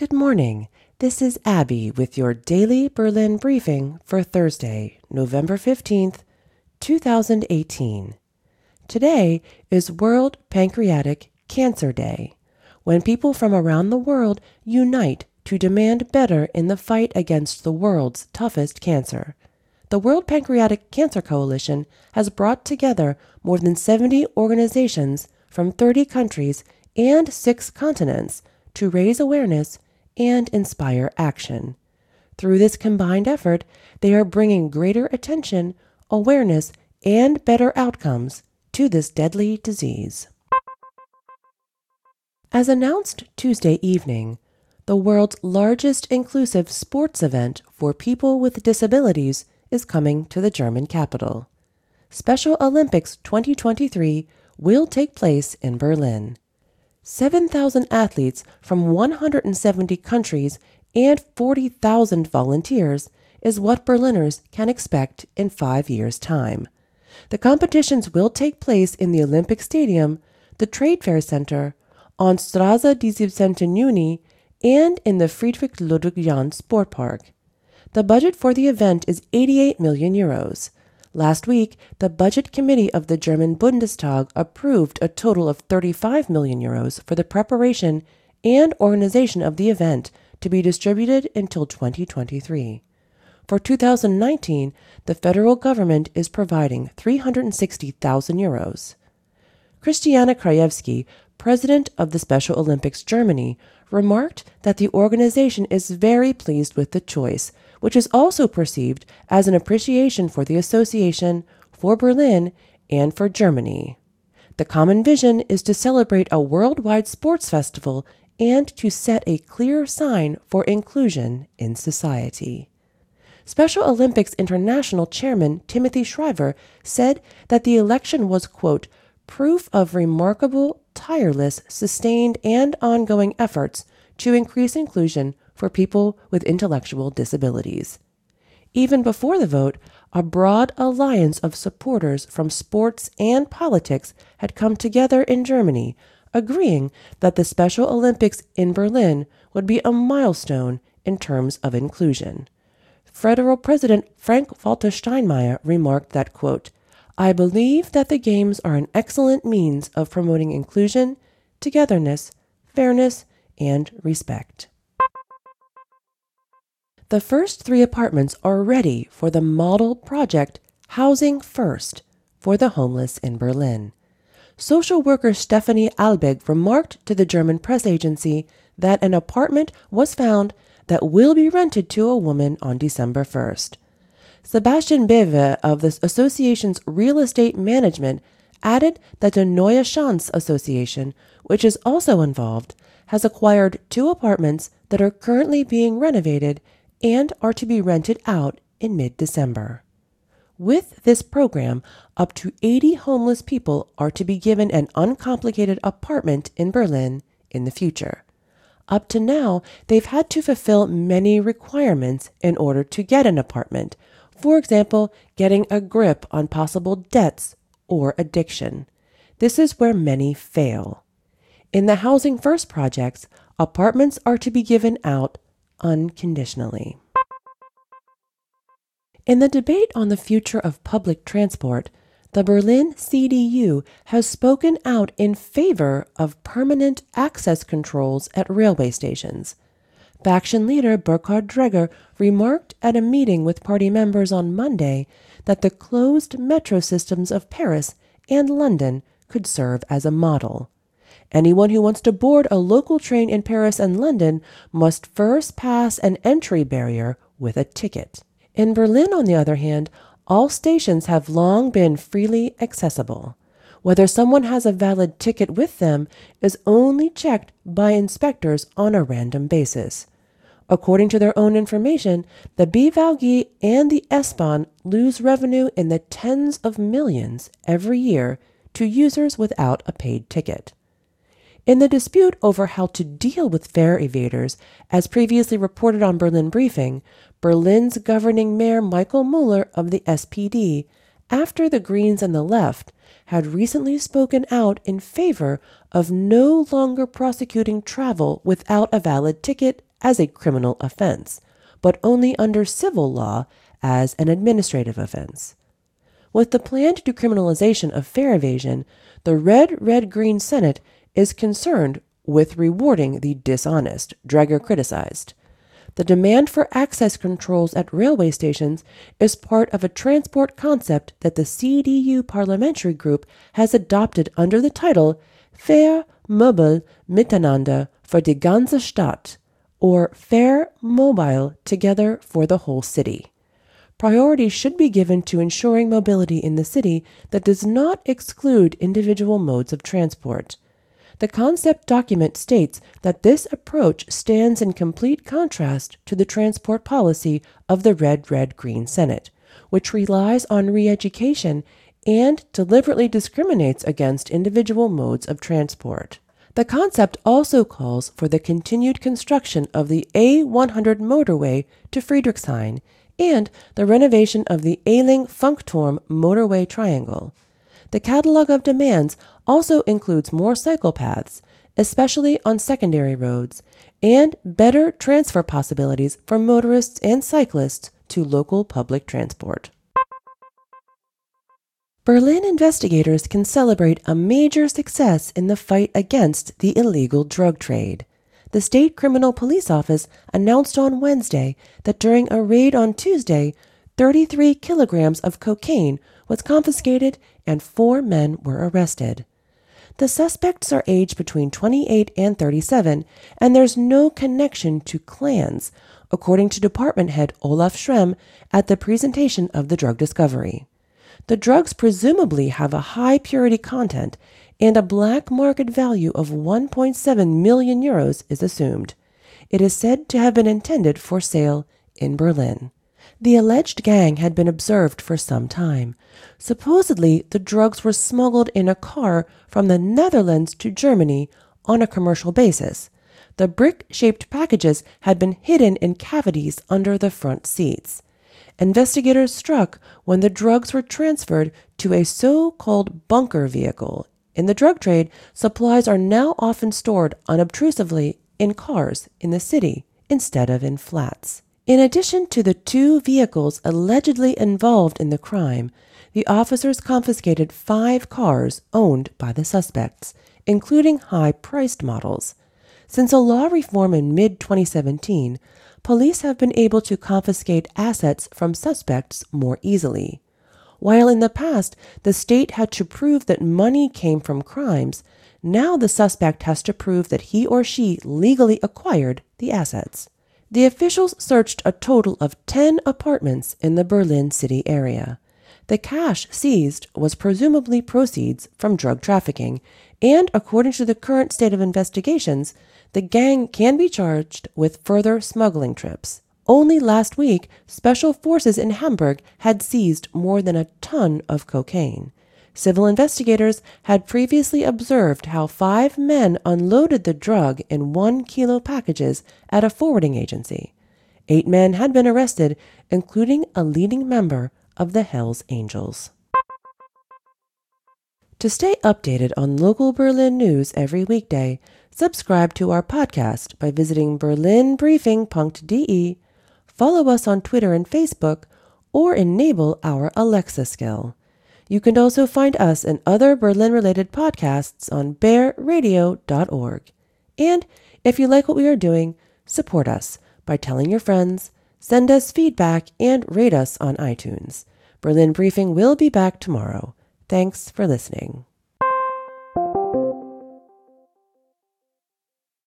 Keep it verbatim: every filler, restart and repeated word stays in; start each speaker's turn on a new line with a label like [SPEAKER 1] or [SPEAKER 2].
[SPEAKER 1] Good morning. This is Abby with your daily Berlin briefing for Thursday, November fifteenth, two thousand eighteen. Today is World Pancreatic Cancer Day, when people from around the world unite to demand better in the fight against the world's toughest cancer. The World Pancreatic Cancer Coalition has brought together more than seventy organizations from thirty countries and six continents to raise awareness and inspire action. Through this combined effort, they are bringing greater attention, awareness, and better outcomes to this deadly disease. As announced Tuesday evening, the world's largest inclusive sports event for people with disabilities is coming to the German capital. Special Olympics twenty twenty-three will take place in Berlin. seven thousand athletes from one hundred seventy countries and forty thousand volunteers is what Berliners can expect in five years' time. The competitions will take place in the Olympic Stadium, the Trade Fair Center, on Straße des siebzehnten Juni, and in the Friedrich Ludwig Jahn Sport Park. The budget for the event is eighty-eight million euros. Last week, the Budget Committee of the German Bundestag approved a total of thirty-five million euros for the preparation and organization of the event to be distributed until twenty twenty-three. For two thousand nineteen, the federal government is providing three hundred sixty thousand euros. Christiana Krajewski, president of the Special Olympics Germany, remarked that the organization is very pleased with the choice, which is also perceived as an appreciation for the association, for Berlin, and for Germany. The common vision is to celebrate a worldwide sports festival and to set a clear sign for inclusion in society. Special Olympics International Chairman Timothy Shriver said that the election was, quote, proof of remarkable, tireless, sustained, and ongoing efforts to increase inclusion for people with intellectual disabilities. Even before the vote, a broad alliance of supporters from sports and politics had come together in Germany, agreeing that the Special Olympics in Berlin would be a milestone in terms of inclusion. Federal President Frank-Walter Steinmeier remarked that, quote, I believe that the Games are an excellent means of promoting inclusion, togetherness, fairness, and respect. The first three apartments are ready for the model project Housing First for the homeless in Berlin. Social worker Stephanie Albig remarked to the German press agency that an apartment was found that will be rented to a woman on December first. Sebastian Bewe of the association's real estate management added that the Neue Chance Association, which is also involved, has acquired two apartments that are currently being renovated and are to be rented out in mid-December. With this program, up to eighty homeless people are to be given an uncomplicated apartment in Berlin in the future. Up to now, they've had to fulfill many requirements in order to get an apartment. For example, getting a grip on possible debts or addiction. This is where many fail. In the Housing First projects, apartments are to be given out unconditionally. In the debate on the future of public transport, the Berlin C D U has spoken out in favor of permanent access controls at railway stations. Faction leader Burkhard Dreger remarked at a meeting with party members on Monday that the closed metro systems of Paris and London could serve as a model. Anyone who wants to board a local train in Paris and London must first pass an entry barrier with a ticket. In Berlin, on the other hand, all stations have long been freely accessible. Whether someone has a valid ticket with them is only checked by inspectors on a random basis. According to their own information, the B V G and the S-Bahn lose revenue in the tens of millions every year to users without a paid ticket. In the dispute over how to deal with fare evaders, as previously reported on Berlin Briefing, Berlin's governing mayor Michael Müller of the S P D, after the Greens and the left, had recently spoken out in favor of no longer prosecuting travel without a valid ticket as a criminal offense, but only under civil law as an administrative offense. With the planned decriminalization of fare evasion, the Red Red Green Senate is concerned with rewarding the dishonest, Dreger criticized. The demand for access controls at railway stations is part of a transport concept that the C D U parliamentary group has adopted under the title Fair Mobile Miteinander für die ganze Stadt, or Fair Mobile Together for the Whole City. Priority should be given to ensuring mobility in the city that does not exclude individual modes of transport. The concept document states that this approach stands in complete contrast to the transport policy of the Red Red Green Senate, which relies on re-education and deliberately discriminates against individual modes of transport. The concept also calls for the continued construction of the A one hundred motorway to Friedrichshain and the renovation of the Ehling-Funkturm motorway triangle. The catalog of demands also includes more cycle paths, especially on secondary roads, and better transfer possibilities for motorists and cyclists to local public transport. Berlin investigators can celebrate a major success in the fight against the illegal drug trade. The State Criminal Police Office announced on Wednesday that during a raid on Tuesday, thirty-three kilograms of cocaine was confiscated and four men were arrested. The suspects are aged between twenty-eight and thirty-seven, and there's no connection to clans, according to Department Head Olaf Schrem at the presentation of the drug discovery. The drugs presumably have a high purity content, and a black market value of one point seven million euros is assumed. It is said to have been intended for sale in Berlin. The alleged gang had been observed for some time. Supposedly, the drugs were smuggled in a car from the Netherlands to Germany on a commercial basis. The brick-shaped packages had been hidden in cavities under the front seats. Investigators struck when the drugs were transferred to a so-called bunker vehicle. In the drug trade, supplies are now often stored unobtrusively in cars in the city instead of in flats. In addition to the two vehicles allegedly involved in the crime, the officers confiscated five cars owned by the suspects, including high-priced models. Since a law reform in mid twenty seventeen, police have been able to confiscate assets from suspects more easily. While in the past, the state had to prove that money came from crimes, now the suspect has to prove that he or she legally acquired the assets. The officials searched a total of ten apartments in the Berlin city area. The cash seized was presumably proceeds from drug trafficking, and according to the current state of investigations, the gang can be charged with further smuggling trips. Only last week, special forces in Hamburg had seized more than a ton of cocaine. Civil investigators had previously observed how five men unloaded the drug in one-kilo packages at a forwarding agency. Eight men had been arrested, including a leading member of the Hells Angels. To stay updated on local Berlin news every weekday, subscribe to our podcast by visiting berlin briefing dot d e, follow us on Twitter and Facebook, or enable our Alexa skill. You can also find us and other Berlin-related podcasts on bear radio dot org. And if you like what we are doing, support us by telling your friends, send us feedback, and rate us on iTunes. Berlin Briefing will be back tomorrow. Thanks for listening.